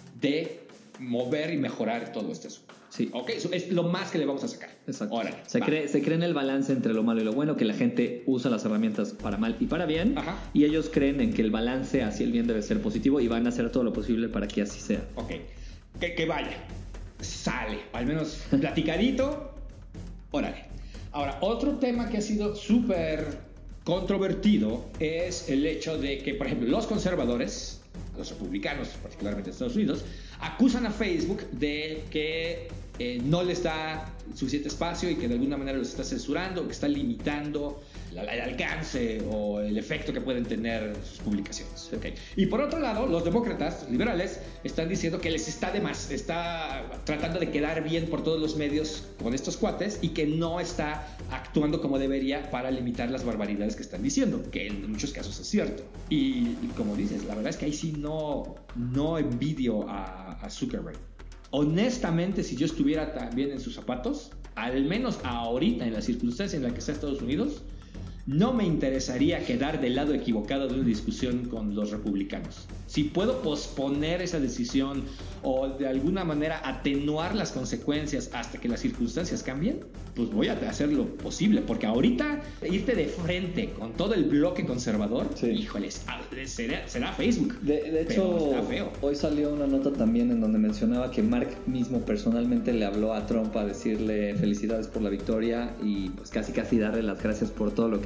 de mover y mejorar todo esto. Sí. Ok, eso es lo más que le vamos a sacar. Exacto. Órale, se, cree, se cree en el balance entre lo malo y lo bueno, que la gente usa las herramientas para mal y para bien. Ajá. Y ellos creen en que el balance hacia el bien debe ser positivo y van a hacer todo lo posible para que así sea. Ok, que, que vaya, sale, al menos platicadito, órale. Ahora, otro tema que ha sido súper controvertido es el hecho de que, por ejemplo, los conservadores, los republicanos, particularmente en Estados Unidos, acusan a Facebook de que eh, no les da suficiente espacio y que de alguna manera los está censurando, que está limitando la, el alcance o el efecto que pueden tener sus publicaciones. Okay. Y por otro lado, los demócratas, los liberales, están diciendo que les está de más, está tratando de quedar bien por todos los medios con estos cuates y que no está actuando como debería para limitar las barbaridades que están diciendo, que en muchos casos es cierto. Y, y como dices, la verdad es que ahí sí no, no envidio a, a Zuckerberg. Honestamente, si yo estuviera también en sus zapatos, al menos ahorita en la circunstancia en la que está Estados Unidos, no me interesaría quedar del lado equivocado de una discusión con los republicanos. Si puedo posponer esa decisión o de alguna manera atenuar las consecuencias hasta que las circunstancias cambien, pues voy a hacer lo posible, porque ahorita irte de frente con todo el bloque conservador, sí. híjoles, será, será Facebook. De, de hecho, hoy salió una nota también en donde mencionaba que Mark mismo personalmente le habló a Trump a decirle felicidades por la victoria y pues casi casi darle las gracias por todo lo que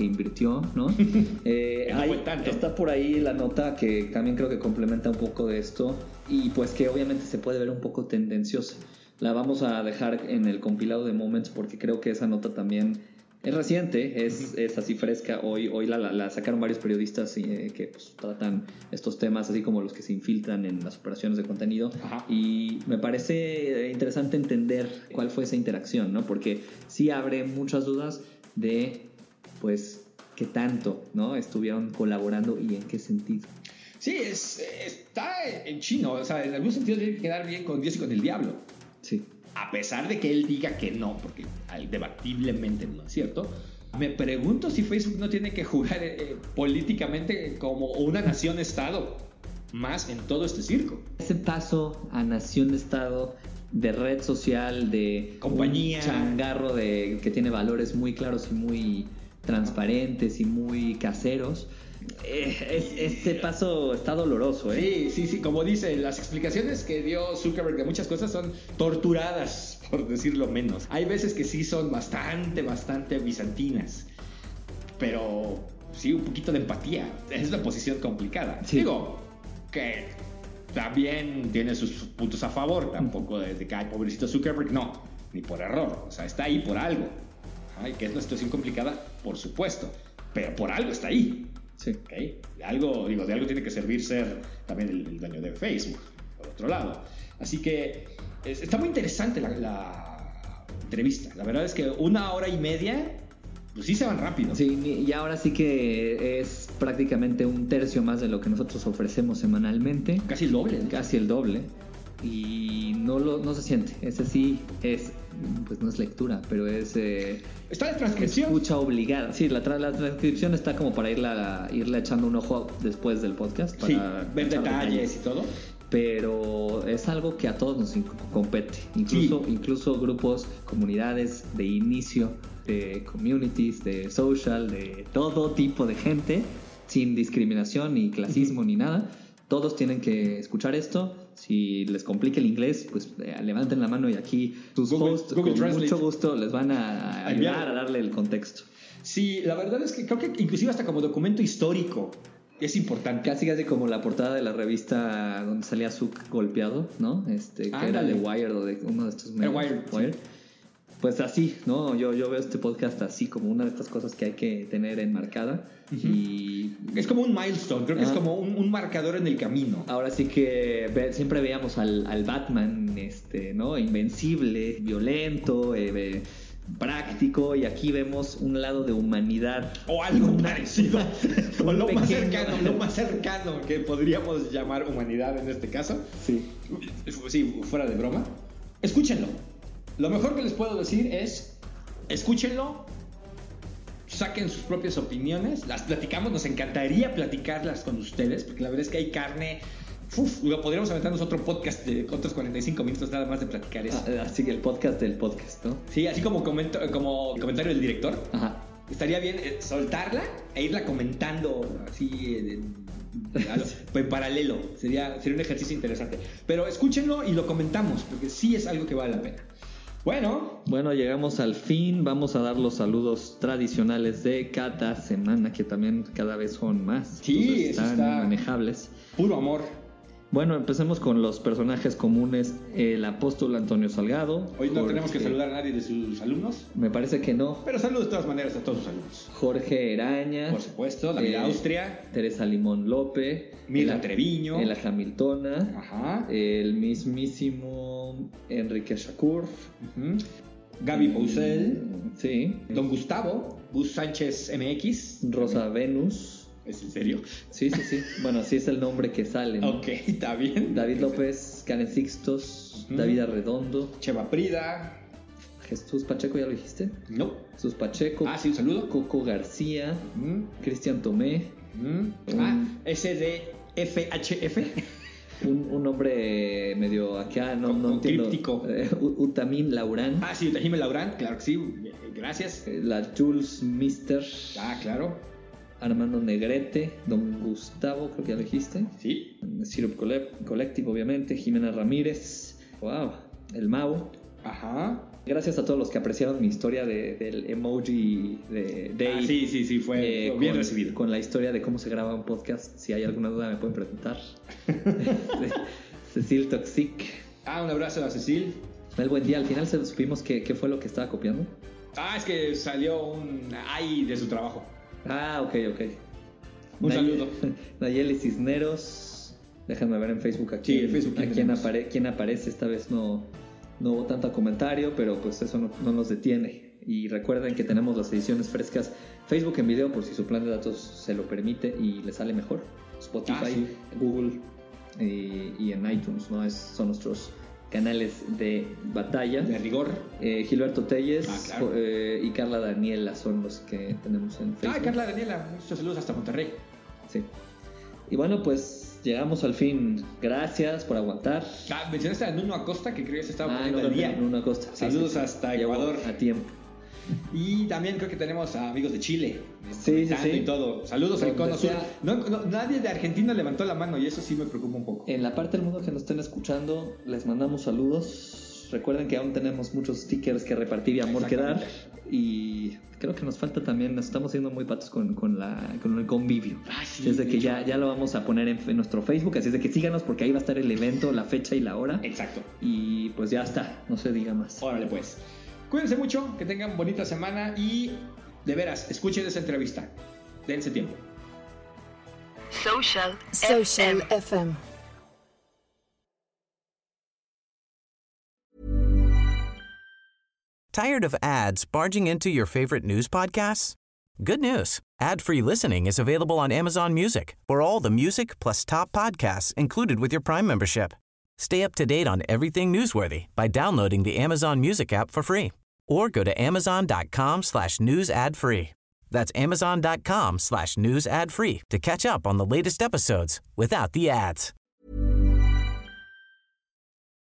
le invirtió, ¿no? eh, no hay, fue tanto. Está por ahí la nota que también creo que complementa un poco de esto y pues que obviamente se puede ver un poco tendenciosa. La vamos a dejar en el compilado de Moments porque creo que esa nota también es reciente, es, uh-huh. es así fresca. Hoy, hoy la, la sacaron varios periodistas eh, que pues, tratan estos temas, así como los que se infiltran en las operaciones de contenido. Uh-huh. Y me parece interesante entender cuál fue esa interacción, ¿no? Porque sí abre muchas dudas de, pues, qué tanto, ¿no? Estuvieron colaborando y en qué sentido. Sí, es, está en chino, o sea, en algún sentido tiene que quedar bien con Dios y con el diablo. Sí. A pesar de que él diga que no, porque debatiblemente no es cierto, me pregunto si Facebook no tiene que jugar eh, políticamente como una nación-estado más en todo este circo. Ese paso a nación-estado de red social, de compañía, un changarro de, que tiene valores muy claros y muy transparentes y muy caseros. Eh, este paso está doloroso, ¿eh? Sí, sí, sí, como dice, las explicaciones que dio Zuckerberg de muchas cosas son torturadas, por decirlo menos. Hay veces que sí son bastante, bastante bizantinas, pero sí, un poquito de empatía. Es una posición complicada. Sí. Digo, que también tiene sus puntos a favor, tampoco desde que hay pobrecito Zuckerberg, no, ni por error, o sea, está ahí por algo. Ay, que es una situación complicada, por supuesto, pero por algo está ahí. Sí. ¿Okay? De algo, digo, de algo tiene que servir ser también el, el dueño de Facebook, por otro lado. Así que es, está muy interesante la, la entrevista. La verdad es que una hora y media, pues sí se van rápido. Sí, y ahora sí que es prácticamente un tercio más de lo que nosotros ofrecemos semanalmente. Casi el doble. Casi el doble. Y no, lo, no se siente. Ese sí es, pues no es lectura, pero es... Eh, está la transcripción. Escucha obligada. Sí, la, tra- la transcripción está como para irla, irle echando un ojo después del podcast. Para sí, ver detalles, detalles y todo. Pero es algo que a todos nos compete. Incluso, sí. incluso grupos, comunidades de inicio, de communities, de social, de todo tipo de gente, sin discriminación, ni clasismo, uh-huh. ni nada. Todos tienen que escuchar esto. Si les complica el inglés, pues eh, levanten la mano y aquí sus Google, hosts Google con Translate. Mucho gusto les van a ayudar a darle el contexto. Sí, la verdad es que creo que inclusive hasta como documento histórico es importante. Casi casi como la portada de la revista donde salía Zuck golpeado, ¿no? Este, que ah, era de Wired o de uno de estos medios. Wired, Wired. Sí. Pues así, ¿no? Yo, yo veo este podcast así como una de estas cosas que hay que tener enmarcada. Uh-huh. Y es como un milestone, creo que ah. es como un, un marcador en el camino. Ahora sí que ve, siempre veíamos al, al Batman, este, ¿no? Invencible, violento, eh, eh, práctico, y aquí vemos un lado de humanidad. O algo una, parecido. o lo pequeño, más cercano, lo más cercano que podríamos llamar humanidad en este caso. Sí. Sí, fuera de broma. Escúchenlo. Lo mejor que les puedo decir es, escúchenlo, saquen sus propias opiniones, las platicamos, nos encantaría platicarlas con ustedes, porque la verdad es que hay carne. Uf, podríamos aventarnos otro podcast de otros cuarenta y cinco minutos nada más de platicar eso. Ah, así que el podcast del podcast, ¿no? Sí, así como, comento, como comentario del director. Ajá. Estaría bien eh, soltarla e irla comentando así eh, en paralelo. Sería, sería un ejercicio interesante. Pero escúchenlo y lo comentamos, porque sí es algo que vale la pena. Bueno, bueno, llegamos al fin. Vamos a dar los saludos tradicionales de cada semana, que también cada vez son más. Sí, están está manejables. Puro amor. Bueno, empecemos con los personajes comunes. El apóstol Antonio Salgado. Hoy no Jorge, tenemos que saludar a nadie de sus alumnos. Me parece que no. Pero saludos de todas maneras a todos sus alumnos. Jorge Eraña. Por supuesto, David eh, Austria. Teresa Limón López. Mirla Treviño. Ela Hamiltona. Ajá. El mismísimo Enrique Shakur. Uh-huh. Gaby Pousel. Sí. Don Gustavo. Bus Sánchez M X. Rosa Venus. ¿Es en serio? Sí, sí, sí. Bueno, así es el nombre que sale, ¿no? Ok, está bien. David López, Karen Sixtos, uh-huh. David Arredondo. Cheva Prida. Jesús Pacheco, ¿ya lo dijiste? No. Jesús Pacheco. Ah, sí, un saludo. Coco García. Uh-huh. Cristian Tomé. Uh-huh. Um, ah, S D F H F. Un, un nombre medio acá, no, no entiendo. Críptico. Eh, Utamin Laurán. Ah, sí, Utamin Laurán, claro que sí. Gracias. La Jules Mister. Ah, claro. Armando Negrete, Don Gustavo, creo que ya lo dijiste. Sí. Syrup Collective, obviamente. Jimena Ramírez. Wow. El Mau. Ajá. Gracias a todos los que apreciaron mi historia de, del emoji de Dave. Ah, sí, sí, sí, fue, eh, fue bien con, recibido. Con la historia de cómo se graba un podcast. Si hay alguna duda me pueden preguntar. Cecil Toxic. Ah, un abrazo a Cecil. El buen día. Al final supimos qué, qué fue lo que estaba copiando. Ah, es que salió un ay de su trabajo. Ah, ok, ok. Un Nay- saludo. Nayeli Cisneros. Déjenme ver en Facebook aquí. Sí, en Facebook, a ¿quién quién, tenemos? apare- quién aparece. Esta vez no, no hubo tanto comentario, pero pues eso no, no nos detiene. Y recuerden que tenemos las ediciones frescas. Facebook en video por si su plan de datos se lo permite y le sale mejor. Spotify, Ah, sí. Google y, y en iTunes, ¿no? Es, son nuestros canales de batalla. De rigor. Eh, Gilberto Telles Ah, claro. eh, y Carla Daniela son los que tenemos en Facebook. Ah, Carla Daniela, muchos saludos hasta Monterrey. Sí. Y bueno, pues llegamos al fin. Gracias por aguantar. Ah, mencionaste a Nuno Acosta, que creo que se estaba Ah, poniendo no, al día. en una costa. Sí, Saludos sí, sí. hasta Llegó Ecuador. a tiempo. Y también creo que tenemos a amigos de Chile. Sí, comentando sí, sí. Y todo. Saludos al Donde Cono Sur. sea. No, no, nadie de Argentina levantó la mano y eso sí me preocupa un poco. En la parte del mundo que nos estén escuchando, les mandamos saludos. Recuerden que aún tenemos muchos stickers que repartir y amor que dar. Y creo que nos falta también, nos estamos siendo muy patos con, con, la, con el convivio. Ah, sí, Desde de que hecho. ya, ya lo vamos a poner en, en nuestro Facebook, así es de que síganos porque ahí va a estar el evento, la fecha y la hora. Exacto. Y pues ya está, no se diga más. Órale pues. Cuídense mucho, que tengan bonita semana y de veras, escuchen esa entrevista. Dense tiempo. Social, Social F M. Tired of ads barging into your favorite news podcasts? Good news. Ad-free listening is available on Amazon Music for all the music plus top podcasts included with your Prime membership. Stay up to date on everything newsworthy by downloading the Amazon Music app for free or go to amazon.com slash news ad free. That's amazon.com slash news ad free to catch up on the latest episodes without the ads.